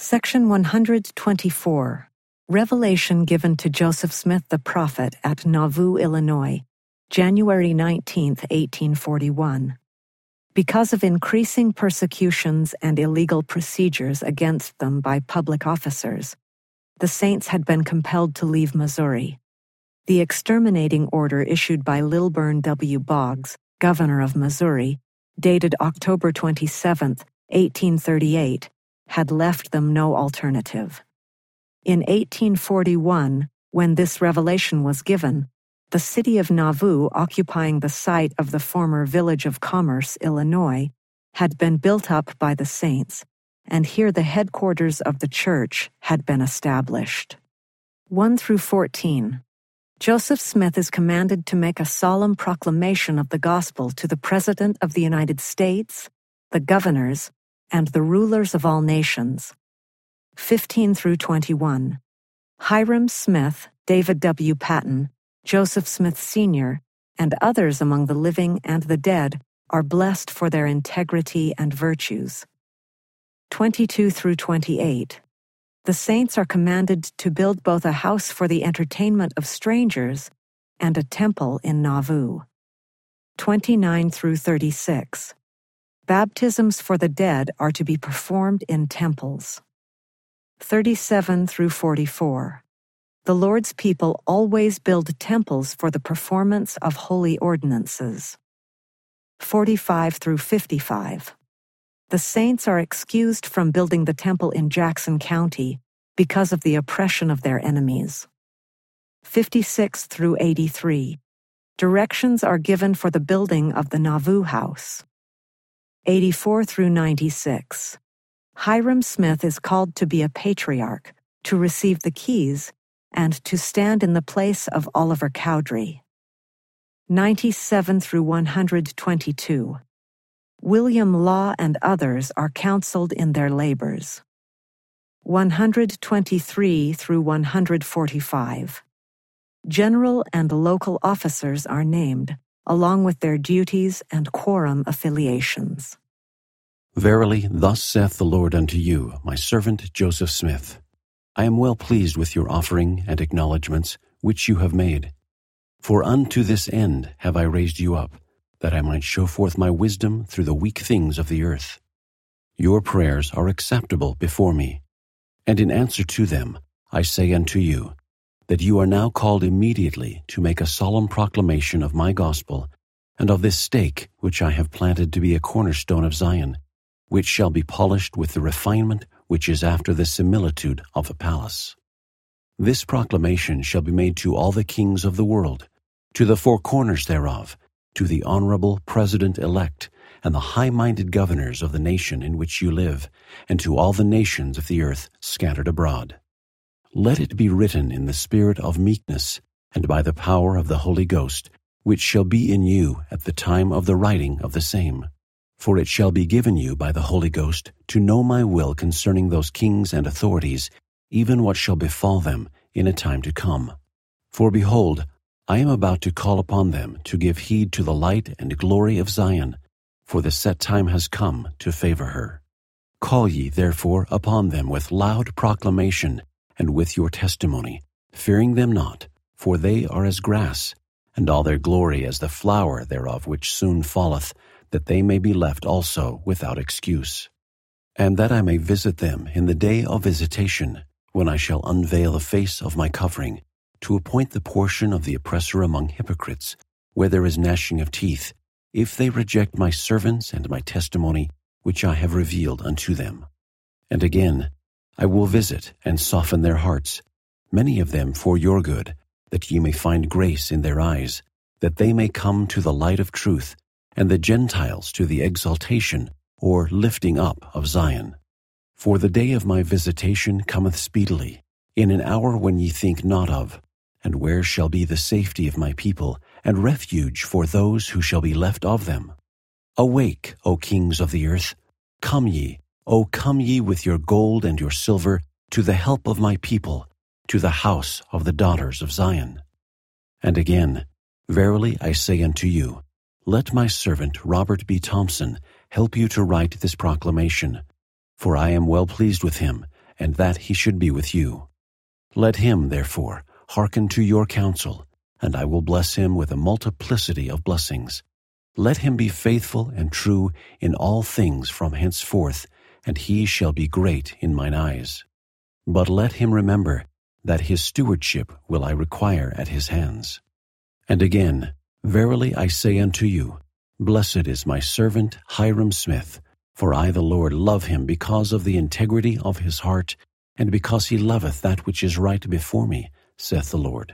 Section 124. Revelation given to Joseph Smith the prophet at Nauvoo, Illinois, January 19, 1841. Because of increasing persecutions and illegal procedures against them by public officers, the Saints had been compelled to leave Missouri. The exterminating order issued by Lilburn W. Boggs, governor of Missouri, dated October 27, 1838, had left them no alternative. In 1841, when this revelation was given, the city of Nauvoo, occupying the site of the former Village of Commerce, Illinois, had been built up by the Saints, and here the headquarters of the church had been established. 1 through 14. Joseph Smith is commanded to make a solemn proclamation of the gospel to the President of the United States, the governors, and the rulers of all nations. 15 through 21. Hyrum Smith, David W. Patton, Joseph Smith Sr., and others among the living and the dead are blessed for their integrity and virtues. 22 through 28. The saints are commanded to build both a house for the entertainment of strangers and a temple in Nauvoo. 29 through 36. Baptisms for the dead are to be performed in temples. 37 through 44. The Lord's people always build temples for the performance of holy ordinances. 45 through 55. The saints are excused from building the temple in Jackson County because of the oppression of their enemies. 56 through 83. Directions are given for the building of the Nauvoo house. 84 through 96. Hyrum Smith is called to be a patriarch, to receive the keys, and to stand in the place of Oliver Cowdery. 97 through 122. William Law and others are counseled in their labors. 123 through 145. General and local officers are named, along with their duties and quorum affiliations. Verily, thus saith the Lord unto you, my servant Joseph Smith, I am well pleased with your offering and acknowledgments which you have made. For unto this end have I raised you up, that I might show forth my wisdom through the weak things of the earth. Your prayers are acceptable before me, and in answer to them I say unto you, that you are now called immediately to make a solemn proclamation of my gospel, and of this stake which I have planted to be a cornerstone of Zion, which shall be polished with the refinement which is after the similitude of a palace. This proclamation shall be made to all the kings of the world, to the four corners thereof, to the honorable President-elect, and the high-minded governors of the nation in which you live, and to all the nations of the earth scattered abroad. Let it be written in the spirit of meekness, and by the power of the Holy Ghost, which shall be in you at the time of the writing of the same. For it shall be given you by the Holy Ghost to know my will concerning those kings and authorities, even what shall befall them in a time to come. For behold, I am about to call upon them to give heed to the light and glory of Zion, for the set time has come to favor her. Call ye therefore upon them with loud proclamation, and with your testimony, fearing them not, for they are as grass, and all their glory as the flower thereof which soon falleth, that they may be left also without excuse. And that I may visit them in the day of visitation, when I shall unveil the face of my covering, to appoint the portion of the oppressor among hypocrites, where there is gnashing of teeth, if they reject my servants and my testimony, which I have revealed unto them. And again, I will visit and soften their hearts, many of them for your good, that ye may find grace in their eyes, that they may come to the light of truth, and the Gentiles to the exaltation or lifting up of Zion. For the day of my visitation cometh speedily, in an hour when ye think not of, and where shall be the safety of my people, and refuge for those who shall be left of them? Awake, O kings of the earth, come ye, O come ye with your gold and your silver, to the help of my people, to the house of the daughters of Zion. And again, verily I say unto you, let my servant Robert B. Thompson help you to write this proclamation, for I am well pleased with him, and that he should be with you. Let him, therefore, hearken to your counsel, and I will bless him with a multiplicity of blessings. Let him be faithful and true in all things from henceforth, and he shall be great in mine eyes. But let him remember that his stewardship will I require at his hands. And again, verily I say unto you, Blessed is my servant Hyrum Smith, for I the Lord love him because of the integrity of his heart, and because he loveth that which is right before me, saith the Lord.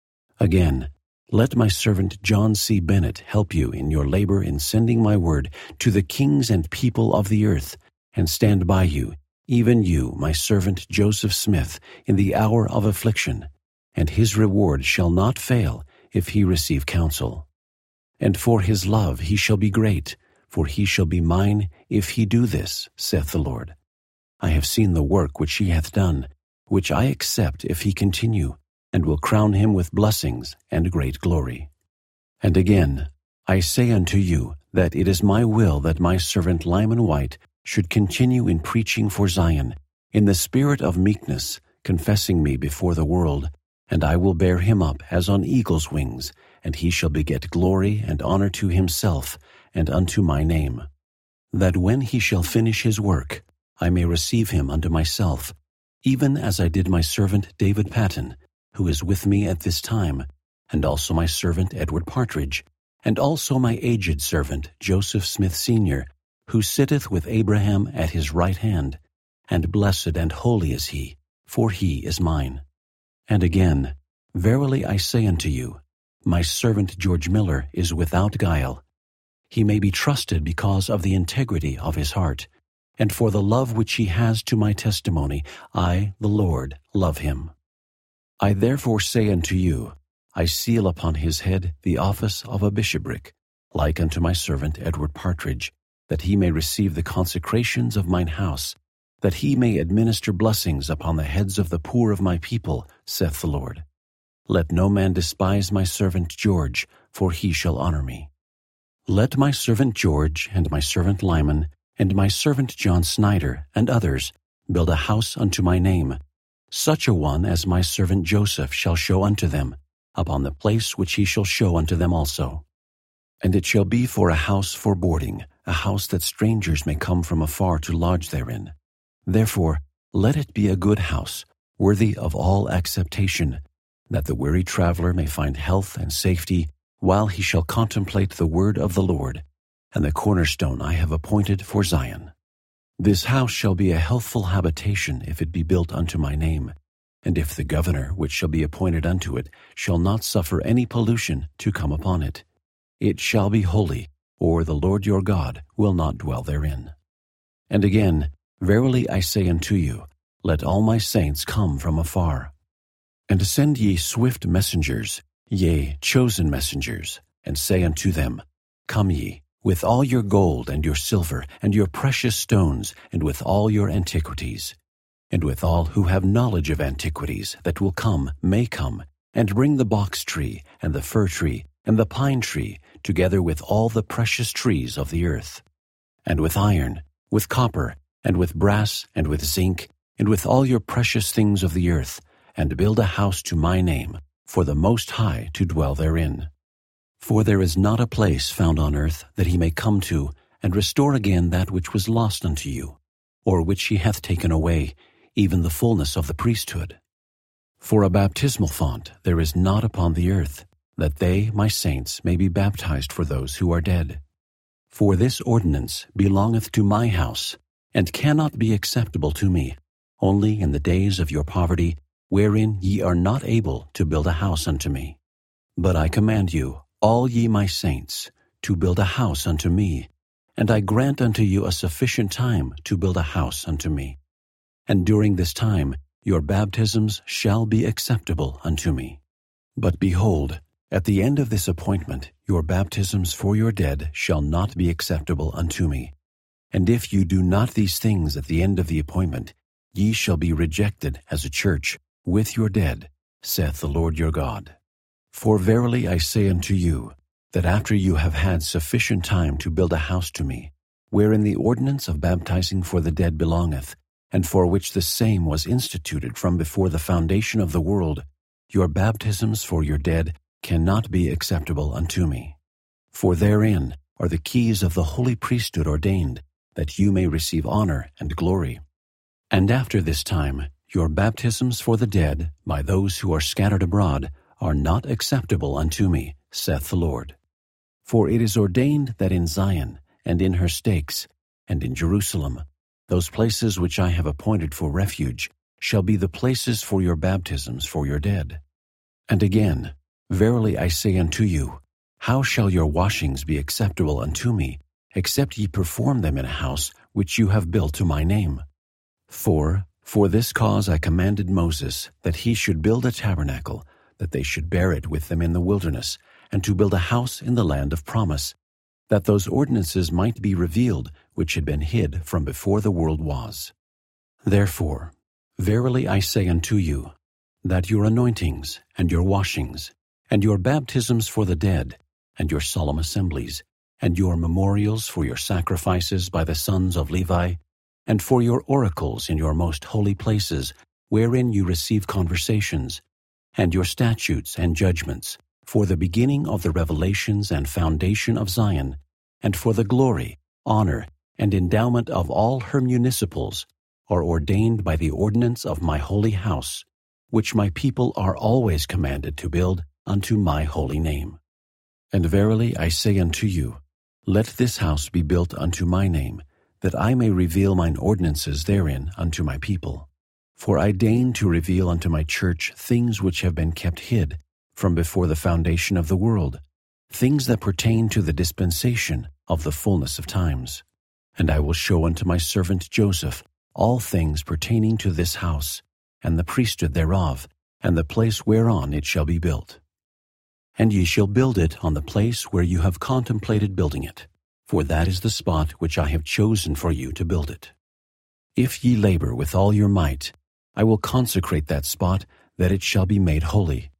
Again, let my servant John C. Bennett help you in your labor in sending my word to the kings and people of the earth, and stand by you, even you, my servant Joseph Smith, in the hour of affliction, and his reward shall not fail if he receive counsel. And for his love he shall be great, for he shall be mine if he do this, saith the Lord. I have seen the work which he hath done, which I accept if he continue, and will crown him with blessings and great glory. And again, I say unto you that it is my will that my servant Lyman White should continue in preaching for Zion, in the spirit of meekness, confessing me before the world, and I will bear him up as on eagle's wings, and he shall beget glory and honor to himself and unto my name, that when he shall finish his work, I may receive him unto myself, even as I did my servant David Patton, who is with me at this time, and also my servant Edward Partridge, and also my aged servant Joseph Smith Sr., who sitteth with Abraham at his right hand, and blessed and holy is he, for he is mine. And again, verily I say unto you, my servant George Miller is without guile. He may be trusted because of the integrity of his heart, and for the love which he has to my testimony, I, the Lord, love him. I therefore say unto you, I seal upon his head the office of a bishopric, like unto my servant Edward Partridge, that he may receive the consecrations of mine house, that he may administer blessings upon the heads of the poor of my people, saith the Lord. Let no man despise my servant George, for he shall honor me. Let my servant George, and my servant Lyman, and my servant John Snyder, and others, build a house unto my name, such a one as my servant Joseph shall show unto them, upon the place which he shall show unto them also. And it shall be for a house for boarding, a house that strangers may come from afar to lodge therein. Therefore, let it be a good house, worthy of all acceptation, that the weary traveler may find health and safety, while he shall contemplate the word of the Lord, and the cornerstone I have appointed for Zion. This house shall be a healthful habitation if it be built unto my name, and if the governor which shall be appointed unto it shall not suffer any pollution to come upon it. It shall be holy, or the Lord your God will not dwell therein. And again, verily I say unto you, let all my saints come from afar. And send ye swift messengers, yea, chosen messengers, and say unto them, Come ye, with all your gold and your silver and your precious stones, and with all your antiquities, and with all who have knowledge of antiquities that will come, may come, and bring the box tree, and the fir tree, and the pine tree, together with all the precious trees of the earth, and with iron, with copper, and with brass, and with zinc, and with all your precious things of the earth, and build a house to my name, for the Most High to dwell therein. For there is not a place found on earth that he may come to, and restore again that which was lost unto you, or which he hath taken away, even the fullness of the priesthood. For a baptismal font there is not upon the earth, that they, my saints, may be baptized for those who are dead. For this ordinance belongeth to my house, and cannot be acceptable to me, only in the days of your poverty, wherein ye are not able to build a house unto me. But I command you, all ye my saints, to build a house unto me, and I grant unto you a sufficient time to build a house unto me. And during this time your baptisms shall be acceptable unto me. But behold, at the end of this appointment your baptisms for your dead shall not be acceptable unto me. And if you do not these things at the end of the appointment, ye shall be rejected as a church with your dead, saith the Lord your God. For verily I say unto you, that after you have had sufficient time to build a house to me, wherein the ordinance of baptizing for the dead belongeth, and for which the same was instituted from before the foundation of the world, your baptisms for your dead cannot be acceptable unto me. For therein are the keys of the holy priesthood ordained, that you may receive honor and glory. And after this time, your baptisms for the dead by those who are scattered abroad are not acceptable unto me, saith the Lord. For it is ordained that in Zion, and in her stakes, and in Jerusalem, those places which I have appointed for refuge, shall be the places for your baptisms for your dead. And again, verily I say unto you, how shall your washings be acceptable unto me, except ye perform them in a house which you have built to my name? For this cause I commanded Moses that he should build a tabernacle, that they should bear it with them in the wilderness, and to build a house in the land of promise, that those ordinances might be revealed which had been hid from before the world was. Therefore, verily I say unto you, that your anointings, and your washings, and your baptisms for the dead, and your solemn assemblies, and your memorials for your sacrifices by the sons of Levi, and for your oracles in your most holy places, wherein you receive conversations, and your statutes and judgments, for the beginning of the revelations and foundation of Zion, and for the glory, honor, and endowment of all her municipals, are ordained by the ordinance of my holy house, which my people are always commanded to build unto my holy name. And verily I say unto you, let this house be built unto my name, that I may reveal mine ordinances therein unto my people. For I deign to reveal unto my church things which have been kept hid from before the foundation of the world, things that pertain to the dispensation of the fullness of times. And I will show unto my servant Joseph all things pertaining to this house, and the priesthood thereof, and the place whereon it shall be built. And ye shall build it on the place where you have contemplated building it, for that is the spot which I have chosen for you to build it. If ye labor with all your might, I will consecrate that spot, that it shall be made holy.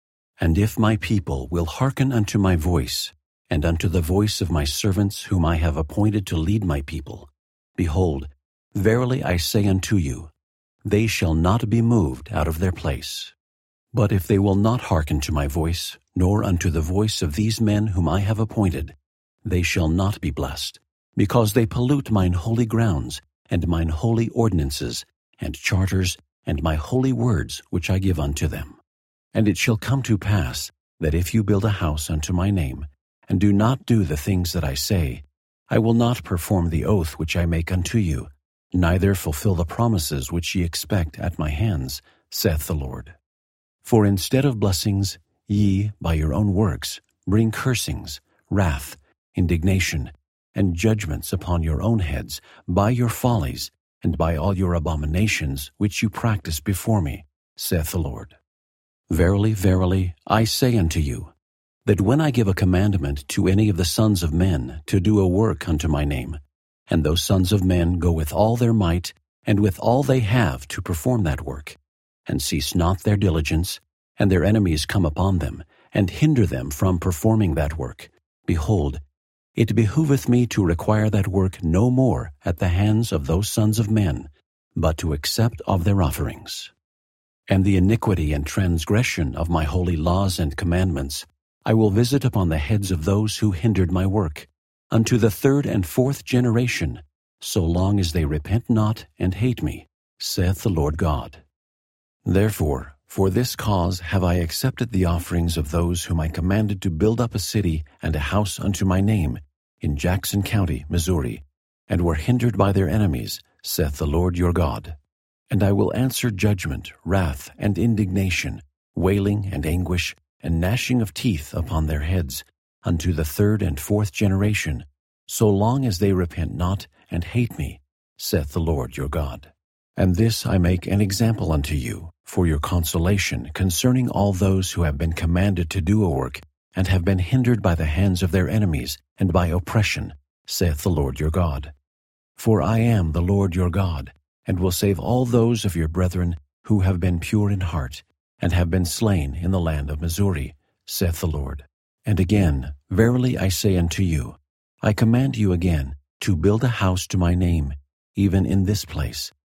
And if my people will hearken unto my voice, and unto the voice of my servants whom I have appointed to lead my people, behold, verily I say unto you, they shall not be moved out of their place. But if they will not hearken to my voice, nor unto the voice of these men whom I have appointed, they shall not be blessed, because they pollute mine holy grounds, and mine holy ordinances, and charters, and my holy words which I give unto them. And it shall come to pass, that if you build a house unto my name, and do not do the things that I say, I will not perform the oath which I make unto you, neither fulfill the promises which ye expect at my hands, saith the Lord. For instead of blessings, ye, by your own works, bring cursings, wrath, indignation, and judgments upon your own heads, by your follies, and by all your abominations which you practice before me, saith the Lord. Verily, verily, I say unto you, that when I give a commandment to any of the sons of men to do a work unto my name, and those sons of men go with all their might, and with all they have to perform that work, and cease not their diligence, and their enemies come upon them, and hinder them from performing that work, behold, it behooveth me to require that work no more at the hands of those sons of men, but to accept of their offerings. And the iniquity and transgression of my holy laws and commandments I will visit upon the heads of those who hindered my work, unto the 3rd and 4th generation, so long as they repent not and hate me, saith the Lord God. Therefore, for this cause have I accepted the offerings of those whom I commanded to build up a city and a house unto my name in Jackson County, Missouri, and were hindered by their enemies, saith the Lord your God. And I will answer judgment, wrath, and indignation, wailing and anguish, and gnashing of teeth upon their heads, unto the 3rd and 4th generation, so long as they repent not and hate me, saith the Lord your God. And this I make an example unto you, for your consolation concerning all those who have been commanded to do a work, and have been hindered by the hands of their enemies, and by oppression, saith the Lord your God. For I am the Lord your God, and will save all those of your brethren who have been pure in heart, and have been slain in the land of Missouri, saith the Lord. And again, verily I say unto you, I command you again to build a house to my name, even in this place,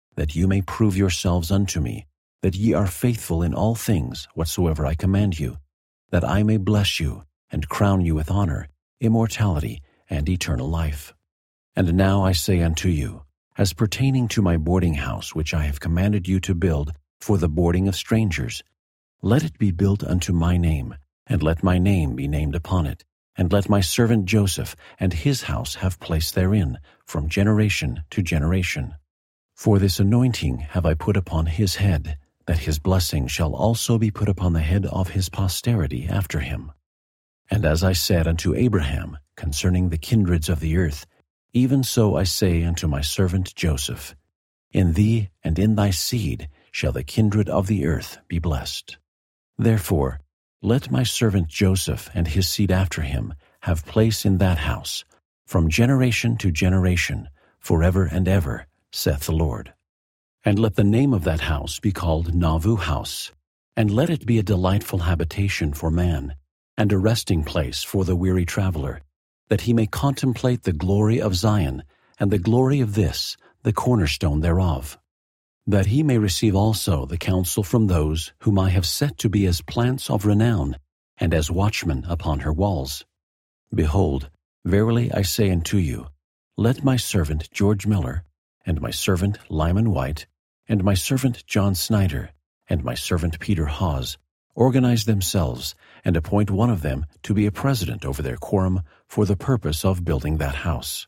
that you may prove yourselves unto me, that ye are faithful in all things whatsoever I command you, that I may bless you, and crown you with honor, immortality, and eternal life. And now I say unto you, as pertaining to my boarding house which I have commanded you to build for the boarding of strangers, let it be built unto my name, and let my name be named upon it, and let my servant Joseph and his house have place therein, from generation to generation. For this anointing have I put upon his head, that his blessing shall also be put upon the head of his posterity after him. And as I said unto Abraham concerning the kindreds of the earth, even so I say unto my servant Joseph, in thee and in thy seed shall the kindred of the earth be blessed. Therefore, let my servant Joseph and his seed after him have place in that house, from generation to generation, forever and ever, saith the Lord. And let the name of that house be called Nauvoo House, and let it be a delightful habitation for man, and a resting place for the weary traveler, that he may contemplate the glory of Zion, and the glory of this, the cornerstone thereof, that he may receive also the counsel from those whom I have set to be as plants of renown, and as watchmen upon her walls. Behold, verily I say unto you, let my servant George Miller, and my servant Lyman White, and my servant John Snyder, and my servant Peter Hawes, organize themselves, and appoint one of them to be a president over their quorum for the purpose of building that house.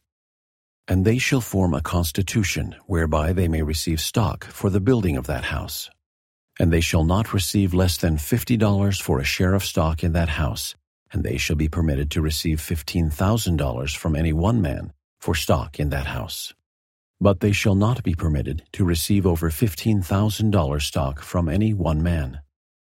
And they shall form a constitution whereby they may receive stock for the building of that house. And they shall not receive less than $50 for a share of stock in that house, and they shall be permitted to receive $15,000 from any one man for stock in that house. But they shall not be permitted to receive over $15,000 stock from any one man.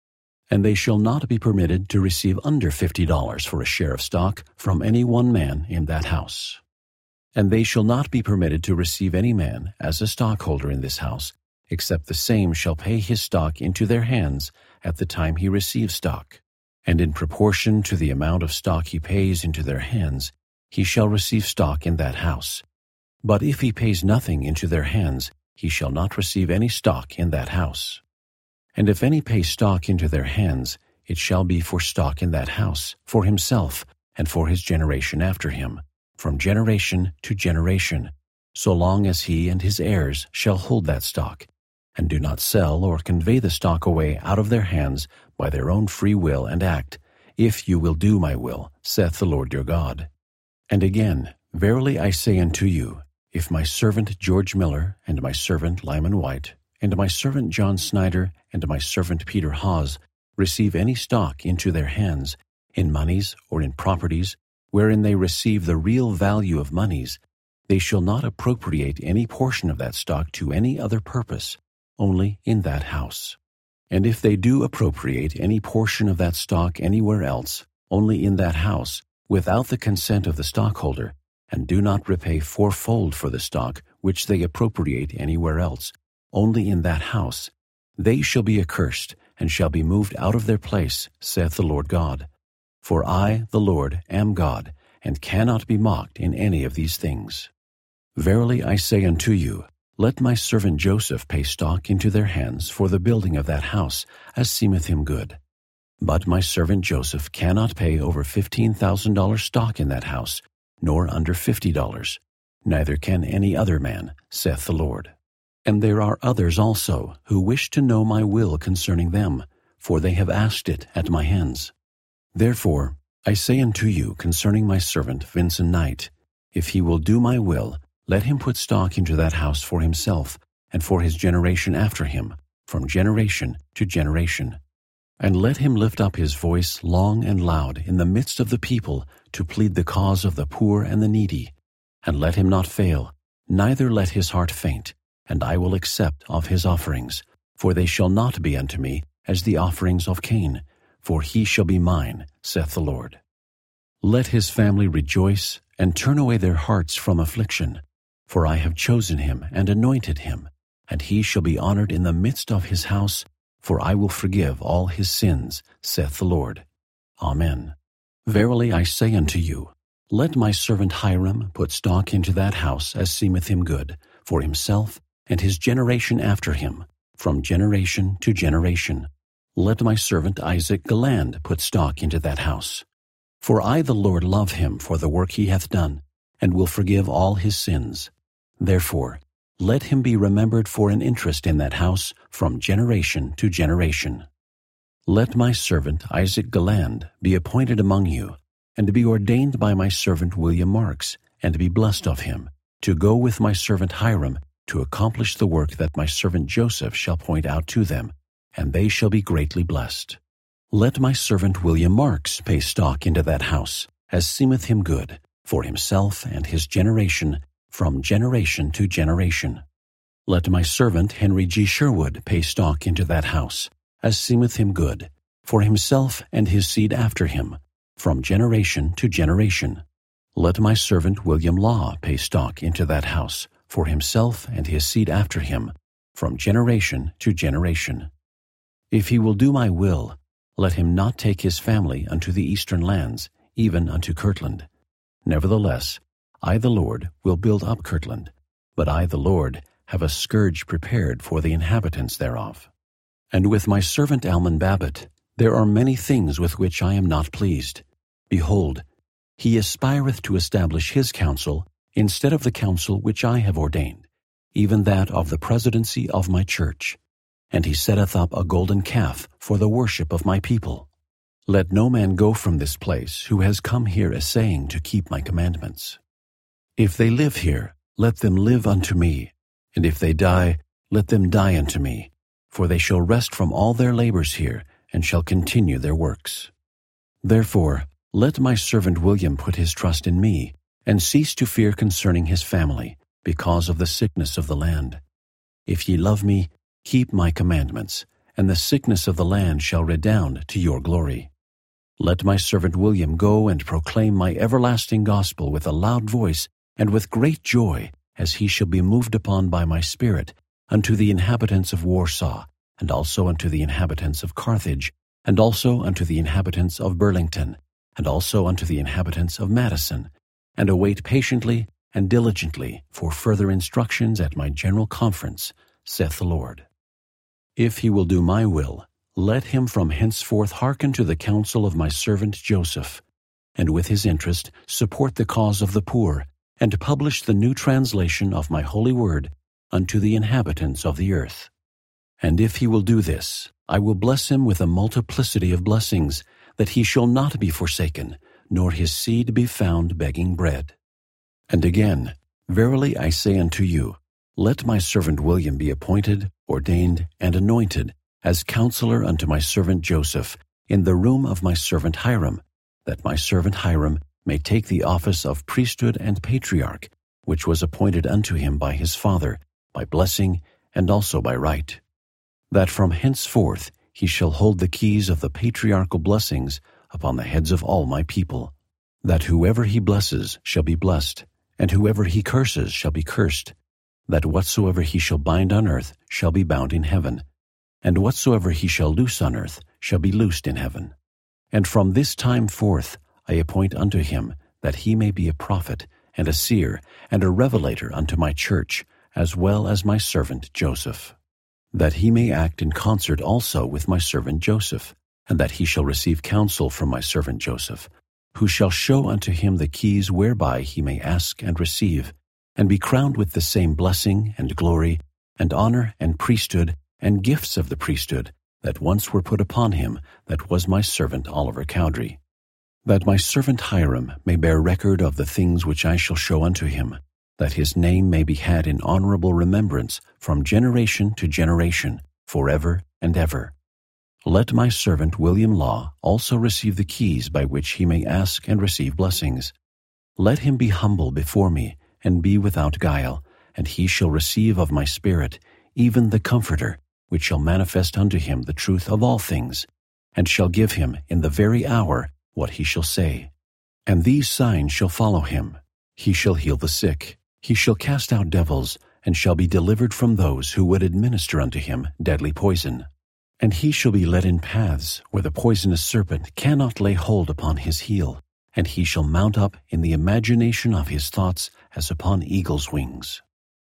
And they shall not be permitted to receive under $50 for a share of stock from any one man in that house. And they shall not be permitted to receive any man as a stockholder in this house, except the same shall pay his stock into their hands at the time he receives stock. And in proportion to the amount of stock he pays into their hands, he shall receive stock in that house. But if he pays nothing into their hands, he shall not receive any stock in that house. And if any pay stock into their hands, it shall be for stock in that house, for himself, and for his generation after him, from generation to generation, so long as he and his heirs shall hold that stock, and do not sell or convey the stock away out of their hands by their own free will and act, if you will do my will, saith the Lord your God. And again, verily I say unto you, if my servant George Miller, and my servant Lyman White, and my servant John Snyder, and my servant Peter Hawes receive any stock into their hands, in monies or in properties, wherein they receive the real value of monies, they shall not appropriate any portion of that stock to any other purpose, only in that house. And if they do appropriate any portion of that stock anywhere else, only in that house, without the consent of the stockholder, and do not repay fourfold for the stock which they appropriate anywhere else, only in that house, they shall be accursed, and shall be moved out of their place, saith the Lord God. For I, the Lord, am God, and cannot be mocked in any of these things. Verily I say unto you, let my servant Joseph pay stock into their hands for the building of that house, as seemeth him good. But my servant Joseph cannot pay over $15,000 stock in that house, nor under $50, neither can any other man, saith the Lord. And there are others also, who wish to know my will concerning them, for they have asked it at my hands. Therefore, I say unto you concerning my servant Vincent Knight, if he will do my will, let him put stock into that house for himself, and for his generation after him, from generation to generation. And let him lift up his voice long and loud in the midst of the people to plead the cause of the poor and the needy. And let him not fail, neither let his heart faint, and I will accept of his offerings, for they shall not be unto me as the offerings of Cain, for he shall be mine, saith the Lord. Let his family rejoice, and turn away their hearts from affliction, for I have chosen him and anointed him, and he shall be honored in the midst of his house, for I will forgive all his sins, saith the Lord. Amen. Verily I say unto you, let my servant Hiram put stock into that house as seemeth him good, for himself, and his generation after him, from generation to generation. Let my servant Isaac Galland put stock into that house. For I the Lord love him for the work he hath done, and will forgive all his sins. Therefore, let him be remembered for an interest in that house from generation to generation. Let my servant Isaac Galland be appointed among you, and be ordained by my servant William Marks, and be blessed of him, to go with my servant Hiram, to accomplish the work that my servant Joseph shall point out to them, and they shall be greatly blessed. Let my servant William Marks pay stock into that house, as seemeth him good, for himself and his generation, from generation to generation. Let my servant Henry G. Sherwood pay stock into that house, as seemeth him good, for himself and his seed after him, from generation to generation. Let my servant William Law pay stock into that house, for himself and his seed after him, from generation to generation. If he will do my will, let him not take his family unto the eastern lands, even unto Kirtland. Nevertheless, I the Lord will build up Kirtland, but I the Lord have a scourge prepared for the inhabitants thereof. And with my servant Alman Babbitt, there are many things with which I am not pleased. Behold, he aspireth to establish his counsel instead of the counsel which I have ordained, even that of the presidency of my church. And he setteth up a golden calf for the worship of my people. Let no man go from this place who has come here essaying to keep my commandments. If they live here, let them live unto me, and if they die, let them die unto me, for they shall rest from all their labors here, and shall continue their works. Therefore, let my servant William put his trust in me, and cease to fear concerning his family, because of the sickness of the land. If ye love me, keep my commandments, and the sickness of the land shall redound to your glory. Let my servant William go and proclaim my everlasting gospel with a loud voice and with great joy, as he shall be moved upon by my spirit, unto the inhabitants of Warsaw, and also unto the inhabitants of Carthage, and also unto the inhabitants of Burlington, and also unto the inhabitants of Madison, and await patiently and diligently for further instructions at my general conference, saith the Lord. If he will do my will, let him from henceforth hearken to the counsel of my servant Joseph, and with his interest support the cause of the poor, and publish the new translation of my holy word unto the inhabitants of the earth. And if he will do this, I will bless him with a multiplicity of blessings, that he shall not be forsaken, nor his seed be found begging bread. And again, verily I say unto you, let my servant William be appointed, ordained, and anointed as counselor unto my servant Joseph in the room of my servant Hiram, that my servant Hiram may take the office of priesthood and patriarch, which was appointed unto him by his father, by blessing and also by right. That from henceforth he shall hold the keys of the patriarchal blessings upon the heads of all my people, that whoever he blesses shall be blessed, and whoever he curses shall be cursed, that whatsoever he shall bind on earth shall be bound in heaven, and whatsoever he shall loose on earth shall be loosed in heaven. And from this time forth I appoint unto him that he may be a prophet, and a seer, and a revelator unto my church, as well as my servant Joseph, that he may act in concert also with my servant Joseph, and that he shall receive counsel from my servant Joseph, who shall show unto him the keys whereby he may ask and receive, and be crowned with the same blessing and glory, and honor and priesthood, and gifts of the priesthood, that once were put upon him that was my servant Oliver Cowdery, that my servant Hiram may bear record of the things which I shall show unto him, that his name may be had in honorable remembrance from generation to generation, forever and ever. Let my servant William Law also receive the keys by which he may ask and receive blessings. Let him be humble before me, and be without guile, and he shall receive of my Spirit, even the Comforter, which shall manifest unto him the truth of all things, and shall give him in the very hour what he shall say. And these signs shall follow him. He shall heal the sick, he shall cast out devils, and shall be delivered from those who would administer unto him deadly poison. And he shall be led in paths where the poisonous serpent cannot lay hold upon his heel, and he shall mount up in the imagination of his thoughts as upon eagle's wings.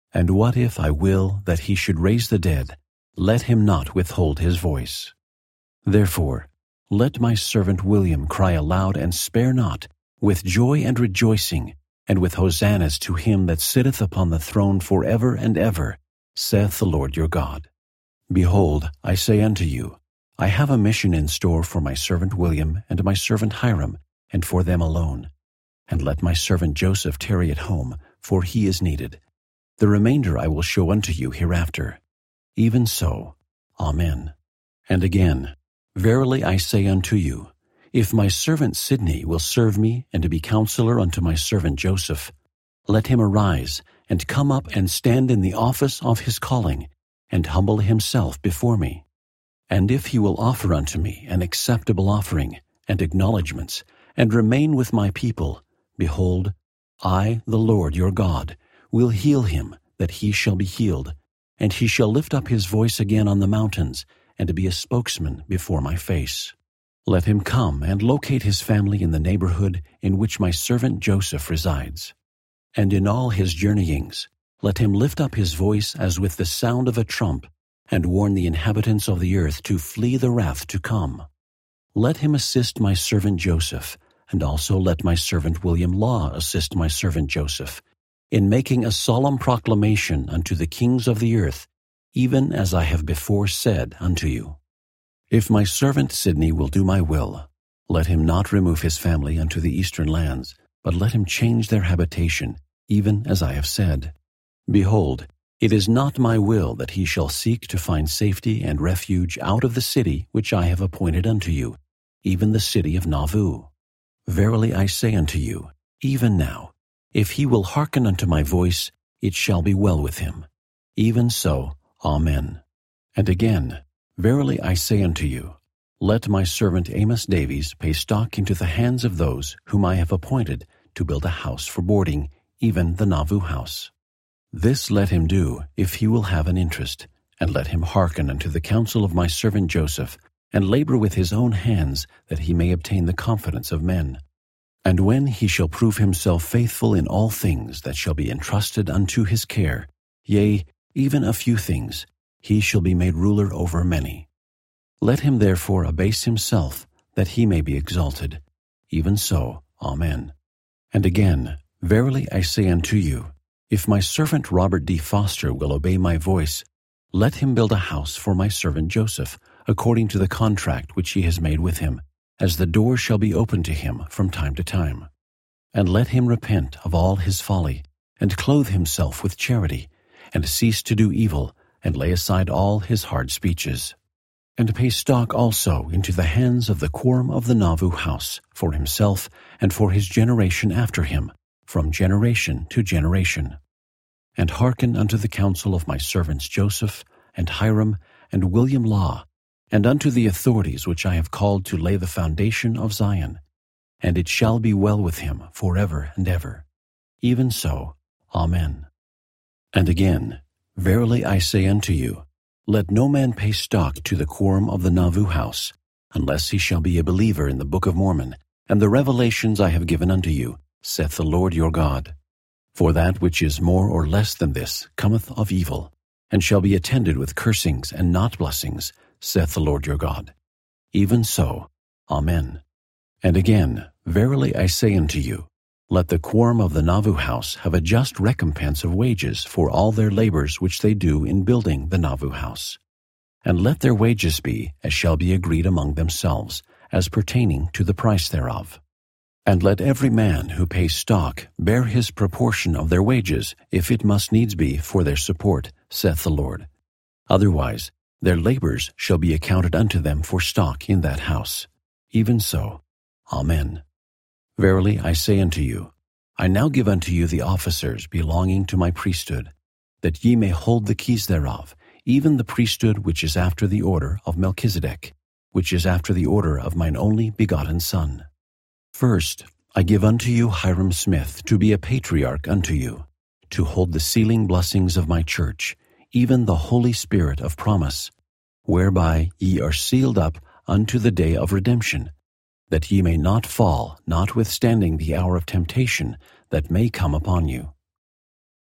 And what if I will that he should raise the dead? Let him not withhold his voice. Therefore, let my servant William cry aloud and spare not, with joy and rejoicing, and with hosannas to him that sitteth upon the throne forever and ever, saith the Lord your God. Behold, I say unto you, I have a mission in store for my servant William and my servant Hiram, and for them alone. And let my servant Joseph tarry at home, for he is needed. The remainder I will show unto you hereafter. Even so, Amen. And again, verily I say unto you, if my servant Sidney will serve me and to be counselor unto my servant Joseph, let him arise and come up and stand in the office of his calling, and humble himself before me. And if he will offer unto me an acceptable offering and acknowledgments, and remain with my people, behold, I, the Lord your God, will heal him, that he shall be healed, and he shall lift up his voice again on the mountains, and to be a spokesman before my face. Let him come and locate his family in the neighborhood in which my servant Joseph resides. And in all his journeyings, let him lift up his voice as with the sound of a trump, and warn the inhabitants of the earth to flee the wrath to come. Let him assist my servant Joseph, and also let my servant William Law assist my servant Joseph, in making a solemn proclamation unto the kings of the earth, even as I have before said unto you. If my servant Sidney will do my will, let him not remove his family unto the eastern lands, but let him change their habitation, even as I have said. Behold, it is not my will that he shall seek to find safety and refuge out of the city which I have appointed unto you, even the city of Nauvoo. Verily I say unto you, even now, if he will hearken unto my voice, it shall be well with him. Even so, Amen. And again, verily I say unto you, let my servant Amos Davies pay stock into the hands of those whom I have appointed to build a house for boarding, even the Nauvoo house. This let him do, if he will have an interest, and let him hearken unto the counsel of my servant Joseph, and labor with his own hands, that he may obtain the confidence of men. And when he shall prove himself faithful in all things that shall be entrusted unto his care, yea, even a few things, he shall be made ruler over many. Let him therefore abase himself, that he may be exalted. Even so, Amen. And again, verily I say unto you, if my servant Robert D. Foster will obey my voice, let him build a house for my servant Joseph, according to the contract which he has made with him, as the door shall be opened to him from time to time. And let him repent of all his folly, and clothe himself with charity, and cease to do evil, and lay aside all his hard speeches. And pay stock also into the hands of the quorum of the Nauvoo house, for himself, and for his generation after him, from generation to generation. And hearken unto the counsel of my servants Joseph, and Hiram, and William Law, and unto the authorities which I have called to lay the foundation of Zion. And it shall be well with him forever and ever. Even so, Amen. And again, verily I say unto you, let no man pay stock to the quorum of the Nauvoo house, unless he shall be a believer in the Book of Mormon, and the revelations I have given unto you, saith the Lord your God. For that which is more or less than this cometh of evil, and shall be attended with cursings and not blessings, saith the Lord your God. Even so, Amen. And again, verily I say unto you, let the quorum of the Nauvoo house have a just recompense of wages for all their labors which they do in building the Nauvoo house. And let their wages be as shall be agreed among themselves, as pertaining to the price thereof. And let every man who pays stock bear his proportion of their wages, if it must needs be for their support, saith the Lord. Otherwise, their labors shall be accounted unto them for stock in that house. Even so, Amen. Verily I say unto you, I now give unto you the officers belonging to my priesthood, that ye may hold the keys thereof, even the priesthood which is after the order of Melchizedek, which is after the order of mine only begotten Son. First, I give unto you Hiram Smith to be a patriarch unto you, to hold the sealing blessings of my church, even the Holy Spirit of promise, whereby ye are sealed up unto the day of redemption, that ye may not fall, notwithstanding the hour of temptation that may come upon you.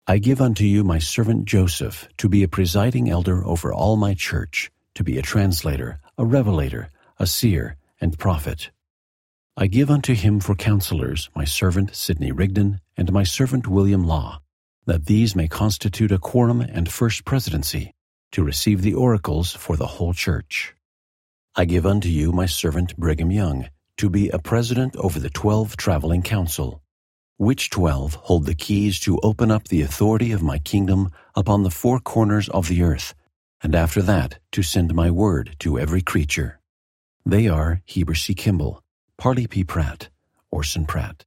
I give unto you my servant Joseph to be a presiding elder over all my church, to be a translator, a revelator, a seer, and prophet. I give unto him for counselors my servant Sidney Rigdon and my servant William Law, that these may constitute a quorum and first presidency, to receive the oracles for the whole church. I give unto you my servant Brigham Young, to be a president over the 12 traveling council, which 12 hold the keys to open up the authority of my kingdom upon the 4 corners of the earth, and after that to send my word to every creature. They are Heber C. Kimball, Parley P. Pratt, Orson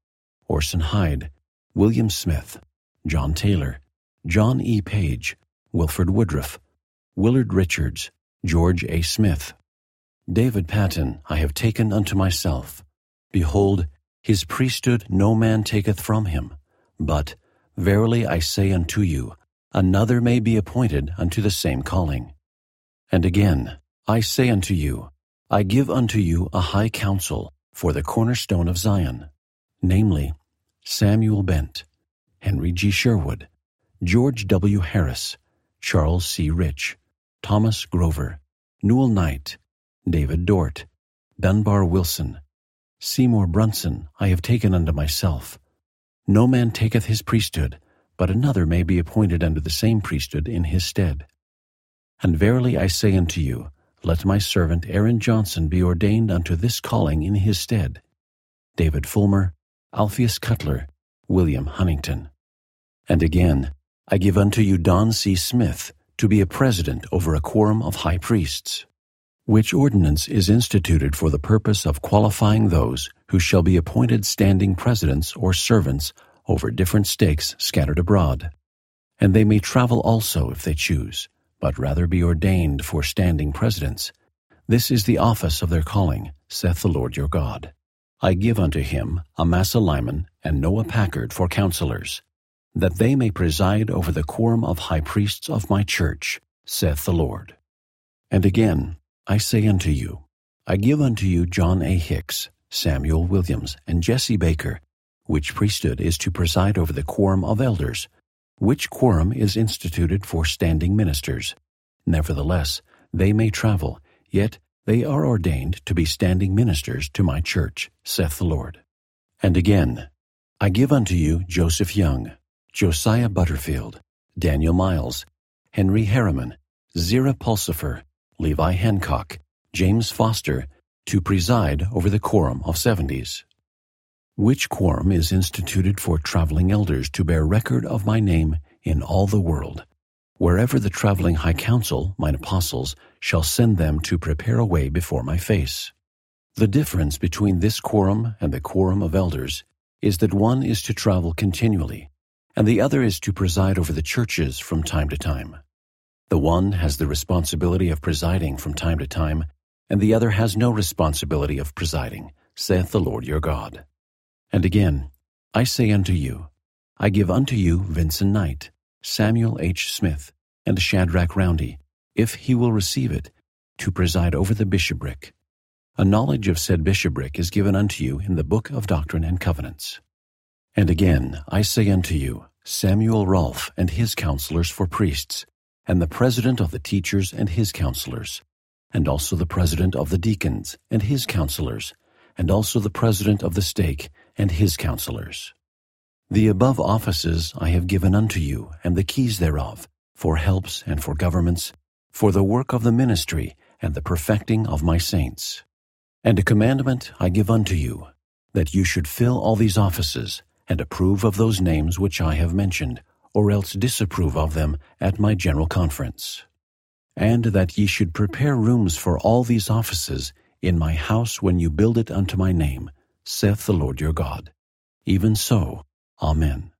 Hyde, William Smith, John Taylor, John E. Page, Wilford Woodruff, Willard Richards, George A. Smith. David Patton I have taken unto myself. Behold, his priesthood no man taketh from him. But, verily I say unto you, another may be appointed unto the same calling. And again, I say unto you, I give unto you a high counsel for the cornerstone of Zion, namely, Samuel Bent, Henry G. Sherwood, George W. Harris, Charles C. Rich, Thomas Grover, Newell Knight, David Dort, Dunbar Wilson, Seymour Brunson I have taken unto myself. No man taketh his priesthood, but another may be appointed unto the same priesthood in his stead. And verily I say unto you, let my servant Aaron Johnson be ordained unto this calling in his stead. David Fulmer, Alpheus Cutler, William Huntington. And again, I give unto you Don C. Smith to be a president over a quorum of high priests, which ordinance is instituted for the purpose of qualifying those who shall be appointed standing presidents or servants over different stakes scattered abroad. And they may travel also if they choose, but rather be ordained for standing presidents. This is the office of their calling, saith the Lord your God. I give unto him Amasa Lyman and Noah Packard for counselors, that they may preside over the quorum of high priests of my church, saith the Lord. And again, I say unto you, I give unto you John A. Hicks, Samuel Williams, and Jesse Baker, which priesthood is to preside over the quorum of elders, which quorum is instituted for standing ministers. Nevertheless, they may travel, yet they are ordained to be standing ministers to my church, saith the Lord. And again, I give unto you Joseph Young, Josiah Butterfield, Daniel Miles, Henry Harriman, Zerah Pulsifer, Levi Hancock, James Foster, to preside over the quorum of 70s. Which quorum is instituted for traveling elders to bear record of my name in all the world, wherever the traveling high council, mine apostles, shall send them to prepare a way before my face. The difference between this quorum and the quorum of elders is that one is to travel continually, and the other is to preside over the churches from time to time. The one has the responsibility of presiding from time to time, and the other has no responsibility of presiding, saith the Lord your God. And again, I say unto you, I give unto you Vincent Knight, Samuel H. Smith, and Shadrach Roundy, if he will receive it, to preside over the bishopric. A knowledge of said bishopric is given unto you in the book of Doctrine and Covenants. And again, I say unto you, Samuel Rolfe and his counselors for priests, and the president of the teachers and his counselors, and also the president of the deacons and his counselors, and also the president of the stake and his counselors. The above offices I have given unto you, and the keys thereof, for helps and for governments, for the work of the ministry and the perfecting of my saints. And a commandment I give unto you, that you should fill all these offices, and approve of those names which I have mentioned, or else disapprove of them at my general conference. And that ye should prepare rooms for all these offices in my house when you build it unto my name, saith the Lord your God. Even so, Amen.